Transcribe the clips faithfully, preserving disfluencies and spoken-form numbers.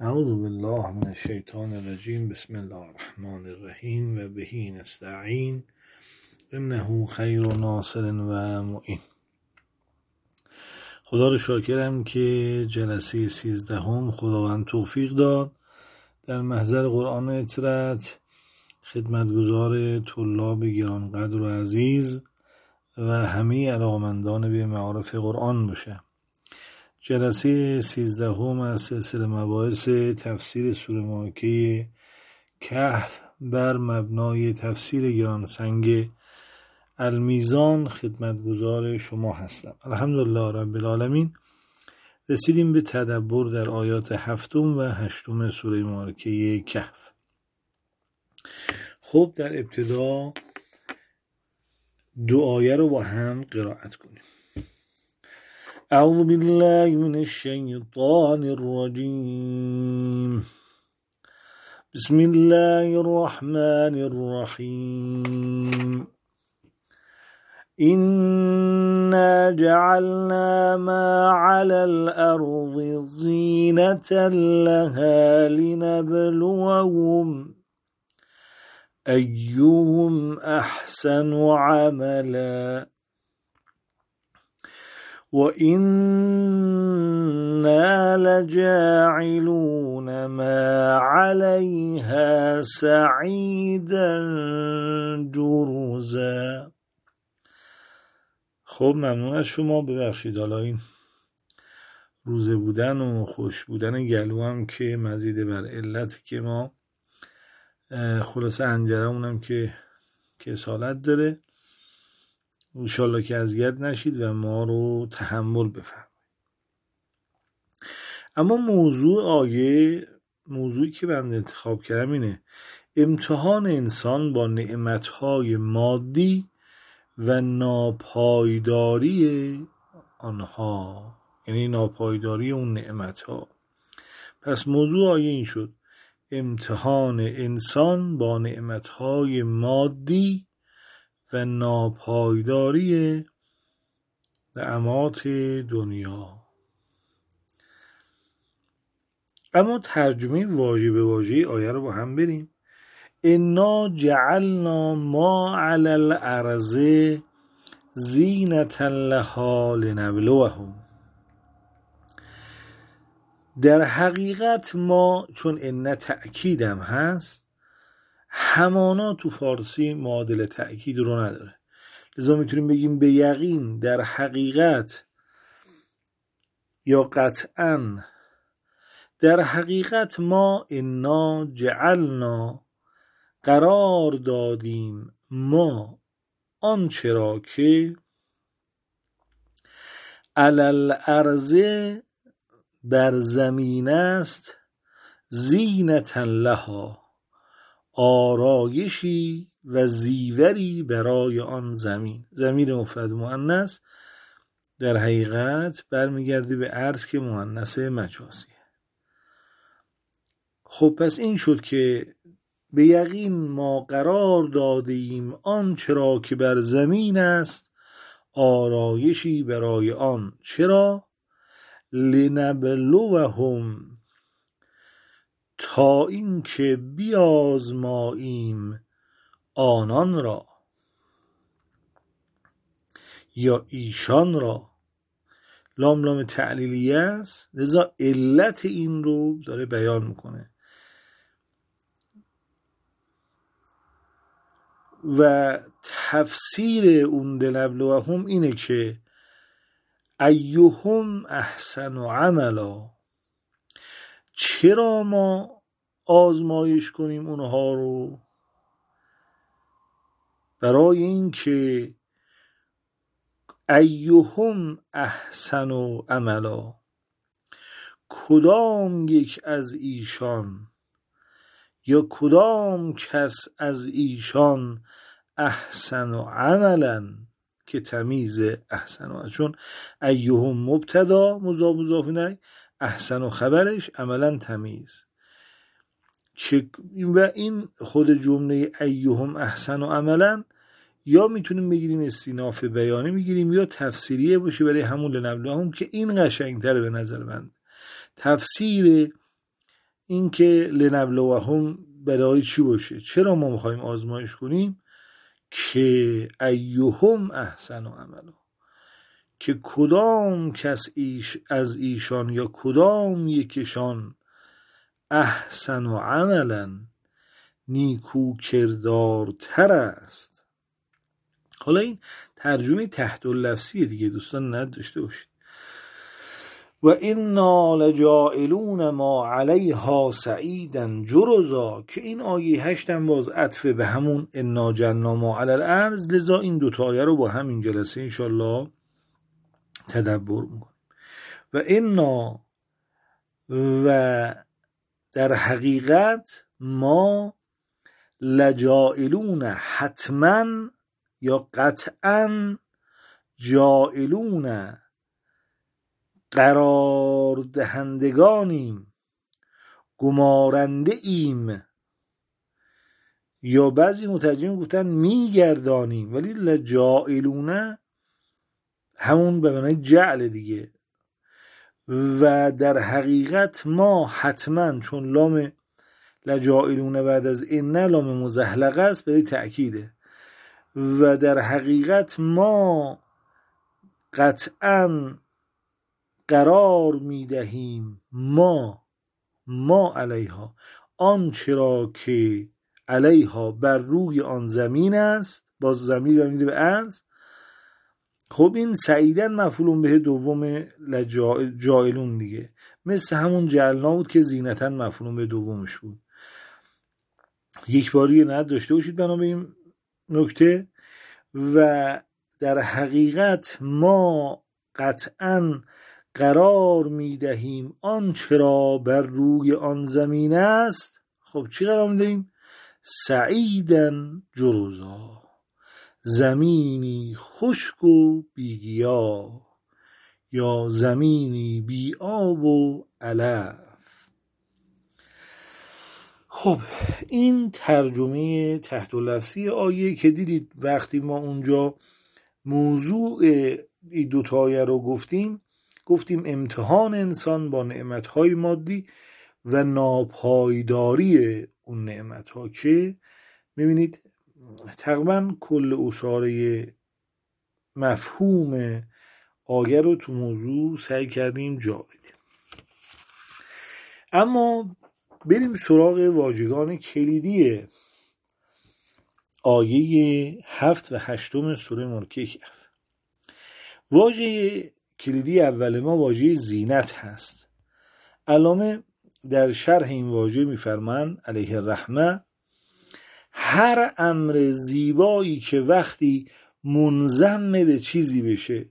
اعوذ بالله من الشیطان الرجیم. بسم الله الرحمن الرحیم و بهی نستعین انه خیر ناصر و معین. خدا رو شاکرم که جلسه سیزدهم خداوند توفیق داد در محضر قرآن اطرت خدمتگزار طلاب گرانقدر و عزیز و همه علاقمندان به معارف قرآن باشه. جلسه سیزدهم از سلسله مباحث تفسیر سوره مکه کهف بر مبنای تفسیر گرانسنگ المیزان خدمتگزار شما هستم. الحمدلله رب العالمین. رسیدیم به تدبر در آیات هفتم و هشتم سوره مبارکه کهف. خب در ابتدا دو آیه رو با هم قرائت کنیم. اعوذ بالله من الشیطان الرجیم. بسم الله الرحمن الرحیم. إنا جعلنا ما على الأرض زينة لها لنبلوهم أيهم أحسن عملا وإنا لجاعلون ما عليها سعيدا جرزا. خب ممنون از شما. ببخشید حالا این روزه بودن و خوش بودن گلو هم که مزید بر علتی که ما خلاصه انجرمونم که کسالت داره. انشالله که اذیت نشید و ما رو تحمل بفرمایید. اما موضوع آیه، موضوعی که من انتخاب کردم اینه: امتحان انسان با نعمتهای مادی و ناپایداری آنها، یعنی ناپایداری اون نعمتها. پس موضوع آیه این شد: امتحان انسان با نعمتهای مادی و ناپایداری نعمات دنیا. اما ترجمه واژه به واژه آیه رو با هم بریم. انا جعلنا ما علی الارض زینة لها لنبلوهم. در حقیقت ما، چون ان تأکیدم هست، همانا تو فارسی معادل تأکید رو نداره، لذا میتونیم بگیم به یقین، در حقیقت یا قطعاً. در حقیقت ما انا جعلنا قرار دادیم ما آنچه را که علی الارض بر زمین است، زینة لها آرایشی و زیوری برای آن زمین. ضمیر مفرد مؤنث در حقیقت برمیگرده به ارض که مؤنث مجازیه. خب پس این شد که به یقین ما قرار دادیم آنچه را که بر زمین است آرایشی برای آن. چرا؟ لنبلوهم، تا این که بیازماییم آنان را یا ایشان را. لام لام تعلیلیه است، لذا علت این رو داره بیان میکنه. و تفسیر اون لنبلوهم اینه که ایهم احسن عملا، چرا ما آزمایش کنیم اونها رو؟ برای این که ایهم احسن عملا، کدام یک از ایشان یا کدام کس از ایشان احسن عملا، که تمیز احسن، چون ایهم مبتدا مضاف مضاف الیه، احسن و خبرش عملا تمیز. و این خود جمله ایهم احسن و عملا یا میتونیم بگیریم استیناف بیانی میگیریم یا تفسیریه باشه برای همون لنبلوهم، که این قشنگتره به نظر من. تفسیر این که لنبلوهم برای چی باشه؟ چرا ما میخوایم آزمایش کنیم؟ که ایهم احسن عملا، که کدام کس ایش از ایشان یا کدام یکشان احسن و عملا نیکو کردارتر است. حالا این ترجمه تحت اللفظیه دیگه دوستان، نداشته باشید. و انا لجائلون ما علیها سعیدا جرزا، که این آیه هشتم باز عطف به همون انا جعلنا ما علی الارض، لذا این دوتا آیه رو با همین جلسه انشالله تدبر میکنیم. و انا، و در حقیقت ما لجائلون حتما یا قطعا، جائلون قرار دهندگانیم، گمارنده ایم، یا بعضی مترجم گفتن میگردانیم، ولی لجائلون همون به معنی جعل دیگه. و در حقیقت ما حتما، چون لام لجائلون بعد از این لام مزحلقه است برای تأکیده، و در حقیقت ما قطعا قرار میدهیم، ما ما علیها، آن چرا که علیها بر روی آن زمین است، باز زمین رو میده به ارض. خب این سعیدن مفعول به دوم جائلون دیگه، مثل همون جعلنا بود که زینتن مفعول به دومش بود. یک باری نداشته باشید بنا به این نکته. و در حقیقت ما قطعا قرار میدهیم آن چرا بر روی آن زمین است. خب چی قرار میدهیم؟ سعیدن جرزا، زمینی خشک و بیگیا، یا زمینی بی آب و علف. خب این ترجمه تحت لفظی آیه که دیدید وقتی ما اونجا موضوع این دوتا آیه رو گفتیم، گفتیم امتحان انسان با نعمتهای مادی و ناپایداری اون نعمتها، که میبینید تقریبا کل اصاره مفهوم آیه رو تو موضوع سعی کردیم جا بدیم. اما بریم سراغ واژگان کلیدی آیه هفت و هشتم سوره ملکه کهف. واژه کلیدی اول ما واژه زینت هست. علامه در شرح این واژه میفرمان علیه الرحمه: هر امر زیبایی که وقتی منضم به چیزی بشه،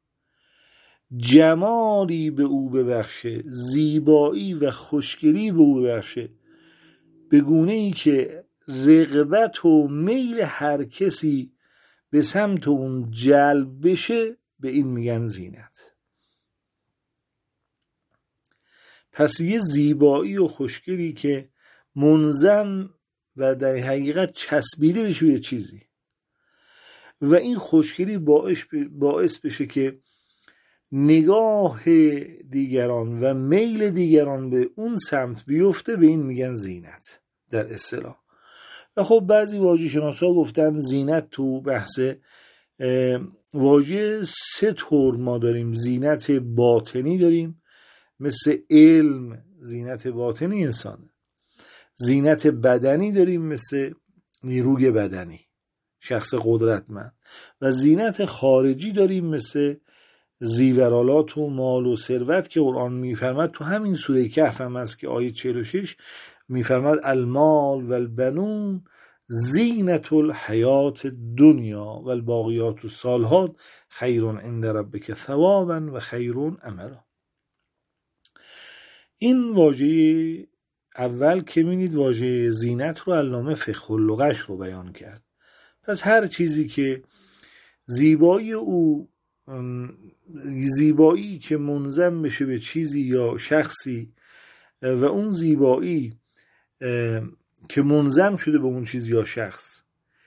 جمالی به او ببخشه، زیبایی و خوشگلی به او ببخشه، به گونه ای که رغبت و میل هر کسی به سمت اون جلب بشه، به این میگن زینت. پس یه زیبایی و خوشگلی که منضم و در حقیقت چسبیده بشه به چیزی، و این خوشگلی باعث باعث بشه که نگاه دیگران و میل دیگران به اون سمت بیفته، به این میگن زینت در اصطلاح. و خب بعضی واژه شناسا گفتن زینت تو بحث واژه سه طور ما داریم. زینت باطنی داریم، مثل علم زینت باطنی انسانه. زینت بدنی داریم، مثل نیروی بدنی، شخص قدرتمند. و زینت خارجی داریم، مثل زیورالات و مال و ثروت، که قرآن میفرماد تو همین سوره کهف هم هست که آیه چهل و شش میفرماد المال و البنون زینت الحیات دنیا و الباقیات الصالحات خیر عند ربک ثوابا و خیر املا. این واژه اول که می‌بینید واژه زینت رو علامه فقه اللغش رو بیان کرد. پس هر چیزی که زیبایی او زیبایی که منضم بشه به چیزی یا شخصی، و اون زیبایی که منضم شده به اون چیز یا شخص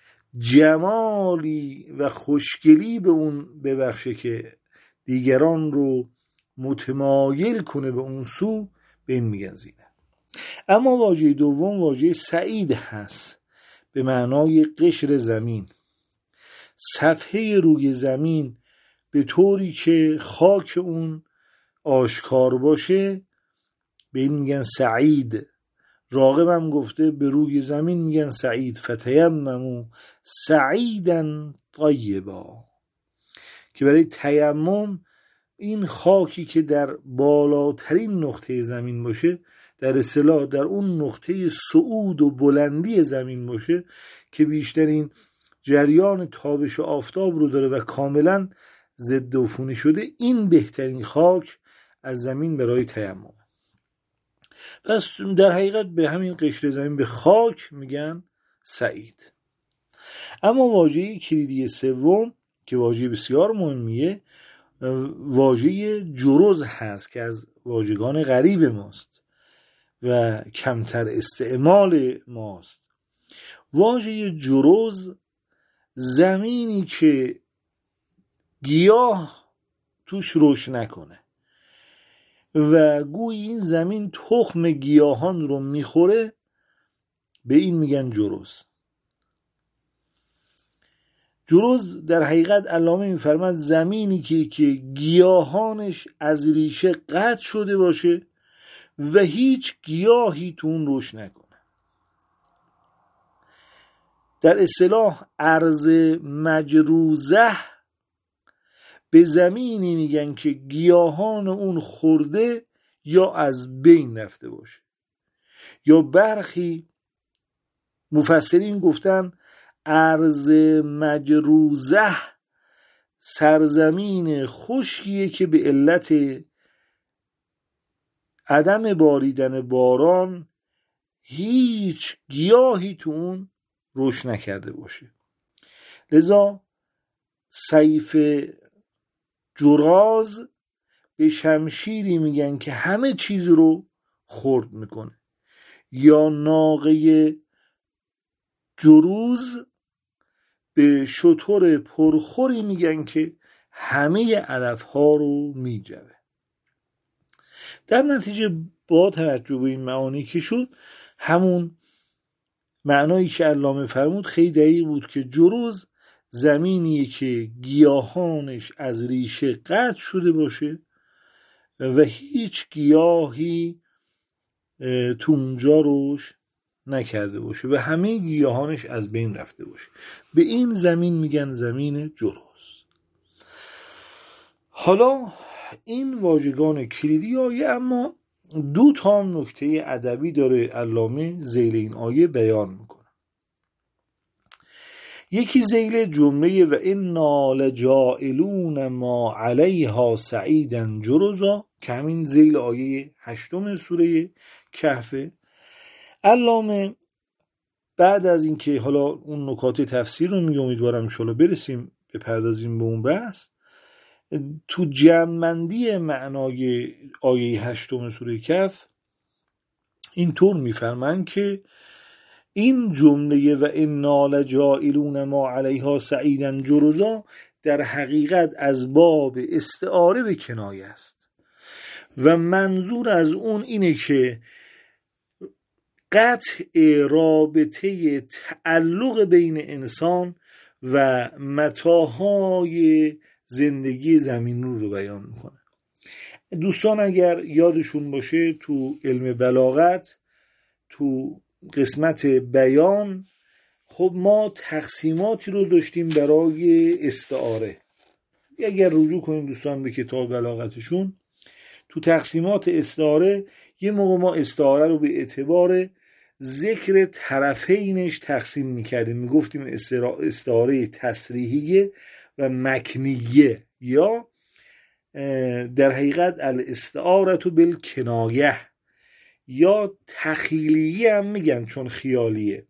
جمالی و خوشگلی به اون ببخشه که دیگران رو متمایل کنه به اون سو، به این میگن زینت. اما واژه دوم واژه سعید هست، به معنای قشر زمین، صفحه روی زمین به طوری که خاک اون آشکار باشه، به این میگن سعید. راغب هم گفته به روی زمین میگن سعید، فتیمموا سعیدا طیبا، که برای تیمم این خاکی که در بالاترین نقطه زمین باشه، در اصطلاح در اون نقطه صعود و بلندی زمین باشه که بیشترین جریان تابش آفتاب رو داره و کاملا ضد عفونی شده، این بهترین خاک از زمین برای تیمم. پس در حقیقت به همین قشر زمین، به خاک میگن سعید. اما واژه کلیدی سوم که واژه بسیار مهمیه، واژه جرز هست که از واژگان غریب ماست و کمتر استعمال ماست. واژه جرز، زمینی که گیاه توش رشد نکنه و گویی این زمین تخم گیاهان رو میخوره، به این میگن جرز. جرز در حقیقت علامه میفرماد زمینی که که گیاهانش از ریشه قطع شده باشه و هیچ گیاهی تو اون رشد نکنه. در اصطلاح ارض مجروزه به زمینی میگن که گیاهان اون خورده یا از بین رفته باشه، یا برخی مفسرین گفتن ارض مجروزه سرزمین خشکیه که به علت عدم باریدن باران هیچ گیاهی تو اون رشد نکرده باشه. لذا سیف جراز به شمشیری میگن که همه چیز رو خرد میکنه، یا ناقه جروز به شتر پرخوری میگن که همه علف ها رو میجوه. در نتیجه با توجه به این معانی که شد، همون معنایی که علامه فرمود خیلی دقیق بود که جروز زمینیه که گیاهانش از ریشه قطع شده باشه و هیچ گیاهی تو اونجا روش نکرده باشه و همه گیاهانش از بین رفته باشه. به این زمین میگن زمین جرز. حالا این واژگان کلیدی آیه اما دو تا نکته ادبی داره علامه ذیل این آیه بیان میکنه. یکی ذیل جمله و انا لجاعلون ما علیها سعیدا جرزا که همین ذیل آیه هشتم سوره کهفه. علامه بعد از اینکه حالا اون نکات تفسیر رو میگه، امیدوارم ان شاءالله برسیم بپردازیم به اون بحث، تو جمع‌بندی معنای آیه هشتم سوره کهف اینطور میفرمایند که این جمله و انا لجاعلون ما علیها سعیدا جرزا در حقیقت از باب استعاره به کنایه است و منظور از اون اینه که قطع رابطه تعلق بین انسان و متاهای زندگی زمین رو رو بیان میکنه. دوستان اگر یادشون باشه تو علم بلاغت تو قسمت بیان، خب ما تقسیماتی رو داشتیم برای استعاره. اگر رجوع کنیم دوستان به کتاب بلاغتشون، تو تقسیمات استعاره یه موقع ما استعاره رو به اعتبار ذکر طرفینش تقسیم میکردیم، میگفتیم استعاره تصریحیه و مکنیه، یا در حقیقت الاستعاره بالکنایه، یا تخیلیه هم میگن چون خیالیه،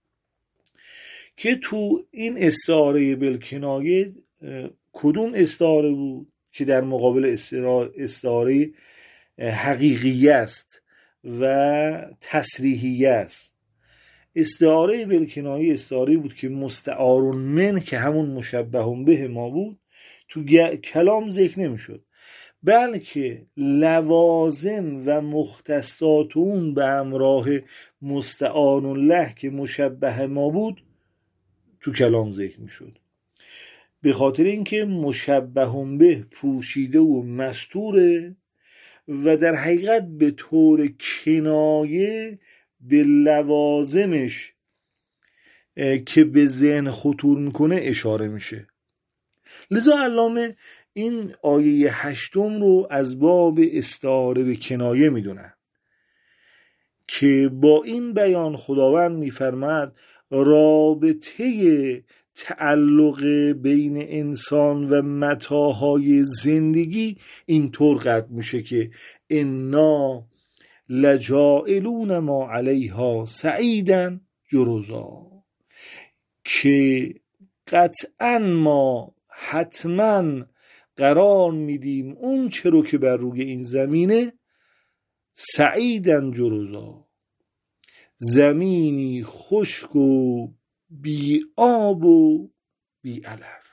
که تو این استعاره بالکنایه کدوم استعاره بود که در مقابل استعاره حقیقیه است و تصریحیه است. استعاره بالکنایه استعاره بود که مستعار من که همون مشبه به ما بود تو کلام ذکر نمی شد، بلکه لوازم و مختصات اون به همراه مستعان الله که مشبه ما بود تو کلام ذکر می شد، به خاطر اینکه مشبه به پوشیده و مستوره و در حقیقت به طور کنایه به لوازمش که به ذهن خطور میکنه اشاره میشه. لذا علامه این آیه هشتم رو از باب استعاره به کنایه میدونن که با این بیان خداوند میفرماد رابطه تعلق بین انسان و متاعهای زندگی اینطور قطع میشه که انا لجائلون ما علیها سعیدا جرزا، که قطعا ما حتما قرار میدیم اون چه رو که بر روی این زمینه سعیدا جرزا، زمینی خشک و بی آب و بی علف.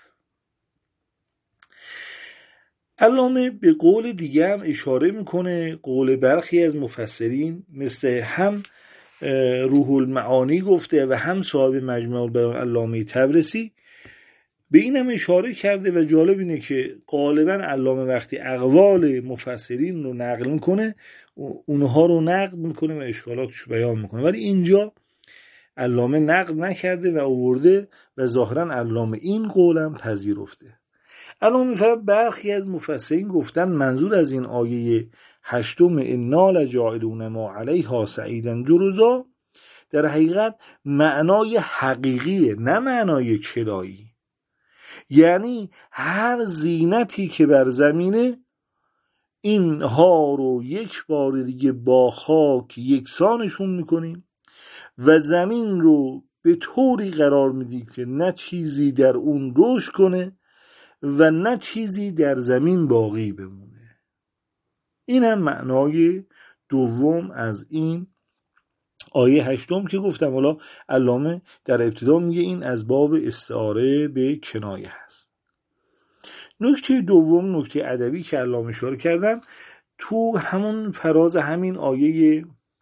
علامه به قول دیگه هم اشاره میکنه، قول برخی از مفسرین مثل هم روح المعانی گفته و هم صاحب مجمع البیان علامه طبرسی به این هم اشاره کرده و جالب اینه که غالبا علامه وقتی اقوال مفسرین رو نقل میکنه اونها رو نقد میکنه و اشکالاتش رو بیان میکنه، ولی اینجا علامه نقد نکرده و آورده و ظاهرا علامه این قولم پذیرفته. علامه میفرماید برخی از مفسرین گفتن منظور از این آیه هشتم انا لجاعلون ما علیها سعیدا جرزا در حقیقت معنای حقیقیه، نه معنای کلایی. یعنی هر زینتی که بر زمینه اینها رو یک بار دیگه با خاک یکسانشون میکنیم و زمین رو به طوری قرار میدیم که نه چیزی در اون رشد کنه و نه چیزی در زمین باقی بمونه. این هم معنای دوم از این آیه هشتم که گفتم حالا علامه در ابتدا میگه این از باب استعاره به کنایه هست. نکته دوم، نکته ادبی که علامه اشاره کردم تو همون فراز همین آیه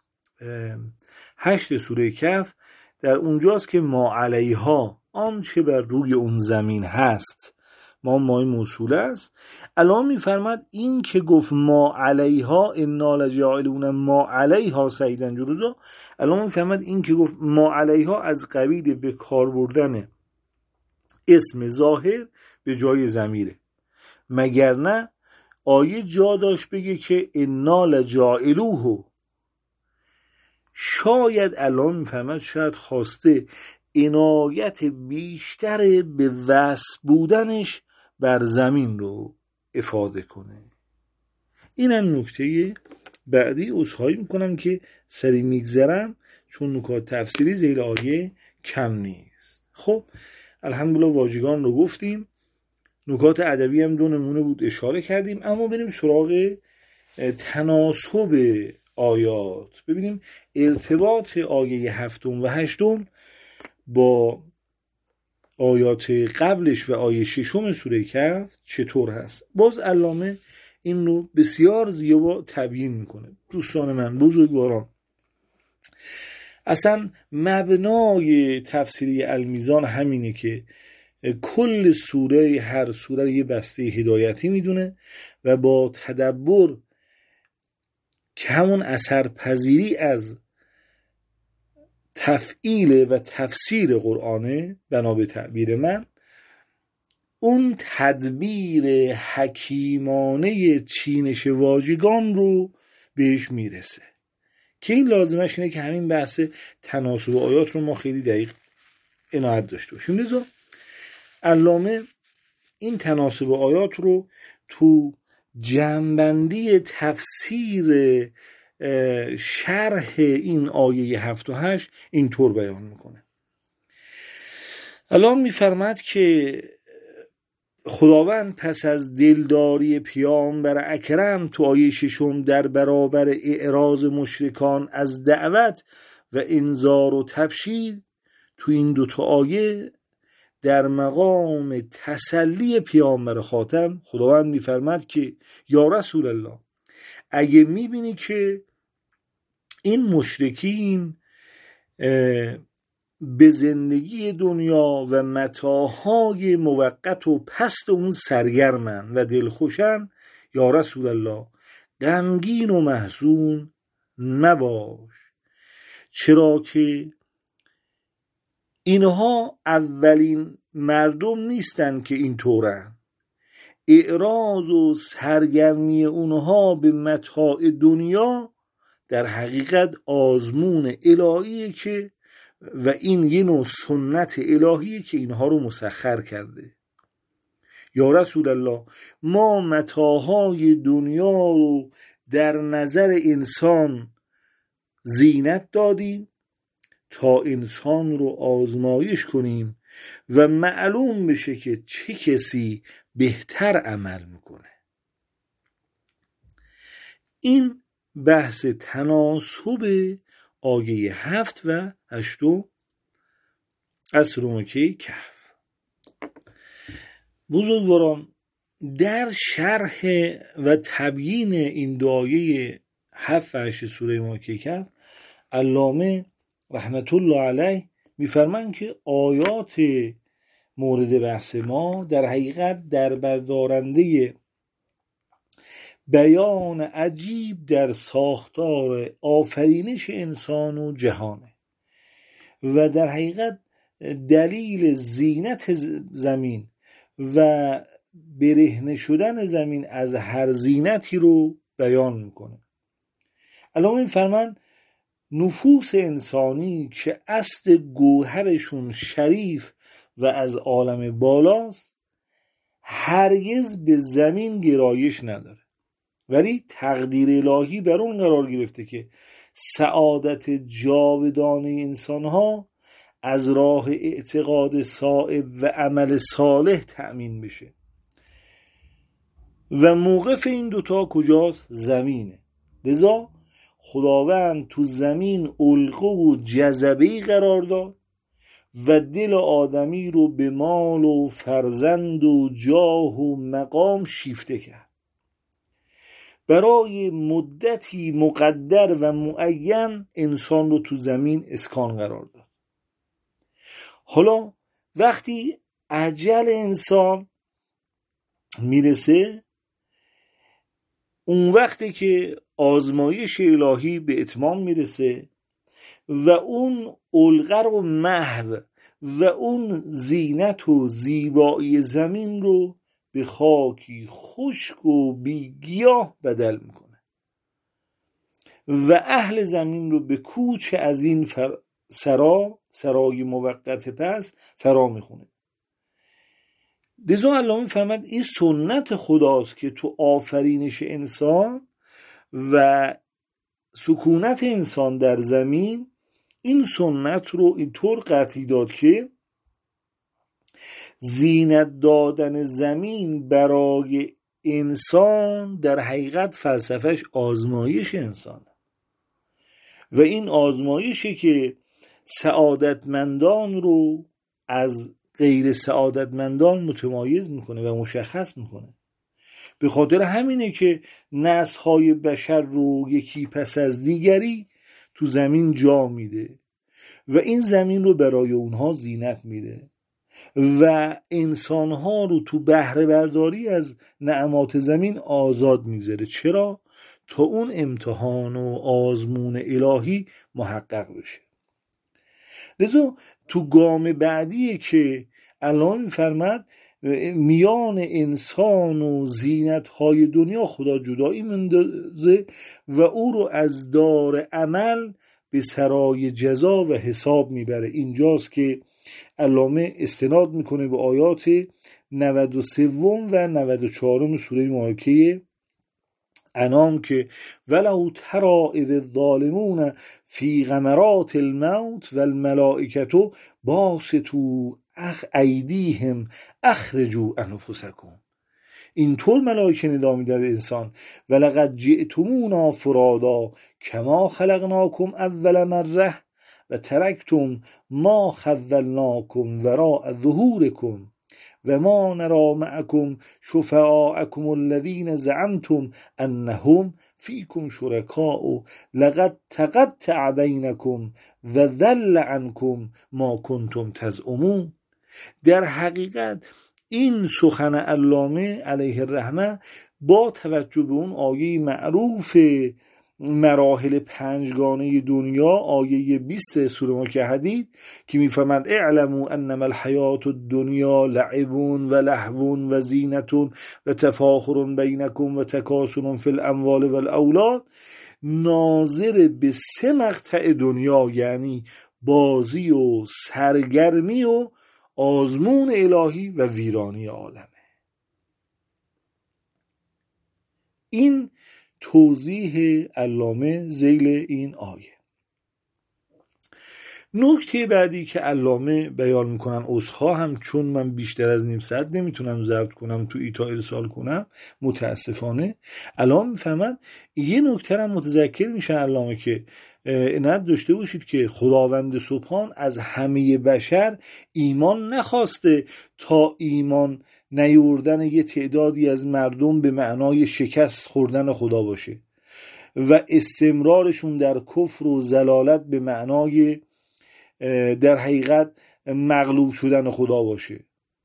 هشت سوره کهف در اونجاست که ما علیها آنچه بر روی اون زمین هست، ما مای موصوله است. علامه میفرماد این که گفت ما علیها انا لجاعلون ما علیها سعیدا جرزا، علامه میفرماد این که گفت ما علیها از قبیل به کار بردن اسم ظاهر به جای ضمیره، مگر نه آیه جا داشت بگه که انا لجاعلوه. شاید علامه میفرماد شاید خواسته عنایت بیشتر به وصف بودنش بر زمین رو افاده کنه. این هم نکته بعدی. عذرخواهی میکنم که سری میگذرم چون نکات تفسیری زیر آیه کم نیست. خب الحمدلله واجگان رو گفتیم، نکات ادبی هم دو نمونه بود اشاره کردیم، اما بریم سراغ تناسب آیات، ببینیم ارتباط آیه هفتم و هشتم با آیات قبلش و آیه ششم سوره کهف چطور هست. باز علامه این رو بسیار زیبا تبیین میکنه. دوستان من، بزرگواران، اصلا مبنای تفسیری المیزان همینه که کل سوره، هر سوره یه بسته هدایتی میدونه و با تدبر که همون اثر پذیری از تفعیل و تفسیر قرآنه، بنا به تعبیر من اون تدبیر حکیمانه چینش واژگان رو بهش میرسه که این لازمش اینه که همین بحث تناسب آیات رو ما خیلی دقیق عنایت داشته باشیم. لذا علامه این تناسب آیات رو تو جمع‌بندی تفسیر شرح این آیه هفت و هشت اینطور بیان میکنه. علامه میفرماد که خداوند پس از دلداری پیامبر اکرم تو آیه ششم در برابر اعراض مشرکان از دعوت و انذار و تبشیر تو این دوتا آیه در مقام تسلی پیامبر خاتم خداوند میفرماد که یا رسول الله، اگه میبینی که این مشرکین به زندگی دنیا و متاعهای موقت و پست اون سرگرمن و دلخوشن، یا رسول الله غمگین و محزون نباش، چرا که اینها اولین مردم نیستن که این طورن. اعراض و سرگرمی اونها به متاع دنیا در حقیقت آزمون الهیه که و این یه نوع سنت الهیه که اینها رو مسخر کرده. یا رسول الله ما متاعهای دنیا رو در نظر انسان زینت دادیم تا انسان رو آزمایش کنیم و معلوم بشه که چه کسی بهتر عمل میکنه. این بحث تناسب آیه هفت و هشتو از سوره مکه کهف. بزرگواران، در شرح و تبیین این دو آیه هفت و هشت سوره مکه کهف، علامه رحمت الله علیه میفرمان که آیات مورد بحث ما در حقیقت در بردارنده بیان عجیب در ساختار آفرینش انسان و جهانه و در حقیقت دلیل زینت زمین و برهنه شدن زمین از هر زینتی رو بیان میکنه. علامه میفرمان نفوس انسانی که اصل گوهرشون شریف و از عالم بالاست هرگز به زمین گرایش نداره، ولی تقدیر الهی بر اون قرار گرفته که سعادت جاودانه انسانها از راه اعتقاد صائب و عمل صالح تأمین بشه. و موقف این دوتا کجاست؟ زمینه. لذا خداوند تو زمین علقه و جذبه‌ای قرار داد و دل آدمی رو به مال و فرزند و جاه و مقام شیفته کرد. برای مدتی مقدر و معین انسان رو تو زمین اسکان قرار داد. حالا وقتی اجل انسان میرسه، اون وقتی که آزمایش الهی به اتمام میرسه و اون علقه رو محو و اون زینت و زیبایی زمین رو به خاکی خشک و بیگیاه بدل میکنه و اهل زمین رو به کوچ از این فر... سرا سرای موقت پس فرا میخونه. لذا علامه میفرماد این سنت خداست که تو آفرینش انسان و سکونت انسان در زمین این سنت رو اینطور قطعی داد که زینت دادن زمین برای انسان در حقیقت فلسفهش آزمایش انسانه و این آزمایشه که سعادتمندان رو از غیر سعادتمندان متمایز میکنه و مشخص میکنه. به خاطر همینه که نسل‌های بشر رو یکی پس از دیگری تو زمین جا میده و این زمین رو برای اونها زینت میده و انسانها رو تو بهره برداری از نعمات زمین آزاد میذاره. چرا؟ تا اون امتحان و آزمون الهی محقق بشه. لذا تو گام بعدیه که الله میفرماد میان انسان و زینت‌های دنیا خدا جدایی مندازه و او رو از دار عمل به سرای جزا و حساب میبره. اینجاست که علامه استناد میکنه به آیات نود و سه و نود و چهار سوره مبارکه انام که ولو تری اذ الظالمون فی غمرات الموت والملائکة باسطوا ایدیهم اخرجوا انفسکم. اینطور ملائکه ندا میدن انسان ولقد جئتمونا فرادا کما خلقناکم اول مره و ترکتم ما خذلناکم وراء ظهورکم و ما نرى معکم شفعاءکم الذین زعمتم انهم فیکم شرکاء لقد تقطع بینکم و ضل عنکم ما کنتم تزعمون. در حقیقت این سخن علامه علیه الرحمه با توجه به اون آیه معروف مراحل پنجگانه دنیا، آیه بیست سوره مکه حدید که میفهمند اعلموا انما الحیات الدنیا لعب و لهو و زینت و تفاخر بینکم و تکاثر فی الاموال و الاولاد، ناظر به سه مقطع دنیا یعنی بازی و سرگرمی و آزمون الهی و ویرانی عالمه. این توضیح علامه ذیل این آیه. نکته بعدی که علامه بیان میکنن، عذرخواهم چون من بیشتر از نیم ساعت نمیتونم ضبط کنم تو ایتا ارسال کنم متاسفانه. علامه میفهمد یه نکته هم متذکر میشن علامه که عنایت داشته باشید که خداوند سبحان از همه بشر ایمان نخواسته تا ایمان نیوردن یه تعدادی از مردم به معنای شکست خوردن خدا باشه و استمرارشون در کفر و ضلالت به معنای در حقیقت مغلوب شدن خدا باشه،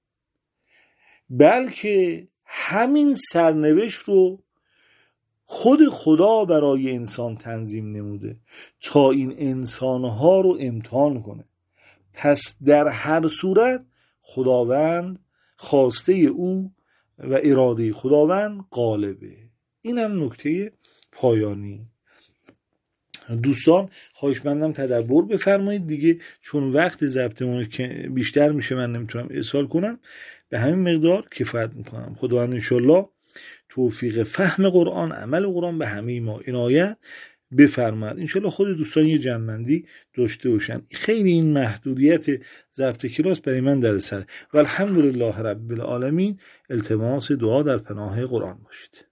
بلکه همین سرنوشت رو خود خدا برای انسان تنظیم نموده تا این انسانها رو امتحان کنه. پس در هر صورت خداوند خواسته او و اراده خداوند غالبه. این هم نکته پایانی. دوستان خواهشمندم تدبر بفرمایید دیگه، چون وقت ضبطمون بیشتر میشه من نمیتونم ارسال کنم، به همین مقدار کفایت میکنم. خداوند انشالله توفیق فهم قرآن، عمل قرآن به همه ما عنایت بفرماد. انشالله خود دوستان یه جمع‌بندی داشته باشن. خیلی این محدودیت ضبط کلاس برای من در سر و الحمدلله رب العالمین. التماس دعا در پناه قرآن باشید.